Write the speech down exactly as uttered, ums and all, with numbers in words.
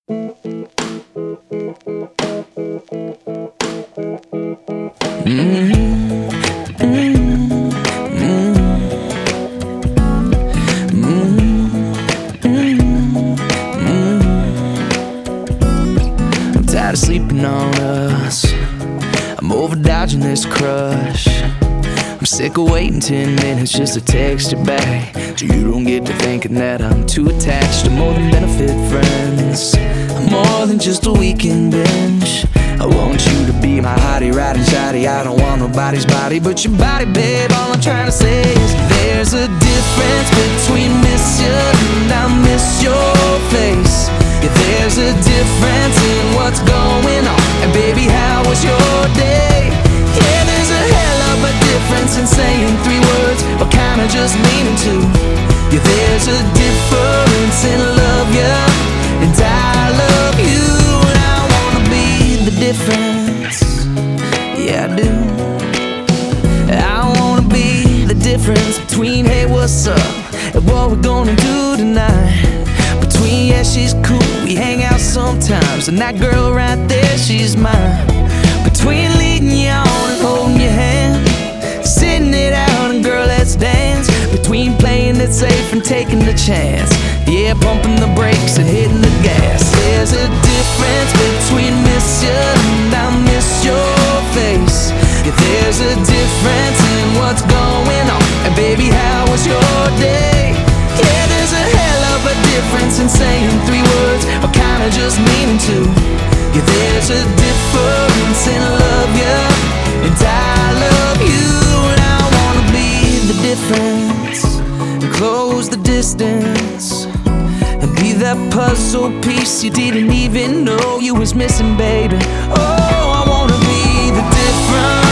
Mm-hmm. Mm-hmm. Mm-hmm. I'm tired of sleeping on us. I'm over dodging this crush. I'm sick of waiting ten minutes just to text you back, so you don't get to thinking that I'm too attached to more than benefit friends. I'm more than just a weekend binge. I want you to be my hottie, riding shoddy. I don't want nobody's body but your body, babe. All I'm trying to say is there's a difference between miss you and I miss your face. Yeah, there's a difference in what's going on. And baby, how was your day? Yeah, there's a hell of a difference in saying three words or kinda just meaning to. Yeah, there's a difference in love you and I love you. And I wanna be the difference. Yeah, I do. I wanna be the difference between hey, what's up, and what we're gonna do tonight. Between yeah, she's cool, we hang out sometimes, and that girl right there, she's mine. Between leading you on and holding your hand, sitting it out and girl, let's dance. Between playing it safe and taking the chance, yeah, pumping the brakes and hitting the gas. There's a difference between miss you and I miss your face. Yeah, there's a difference in what's going on. And baby, how was your day? Yeah, there's a hell of a difference in saying three words or kinda just meaning to. Yeah, there's a difference in love you and I love you. And I wanna be the difference and close the distance and be that puzzle piece you didn't even know you was missing, baby. Oh, I wanna be the difference.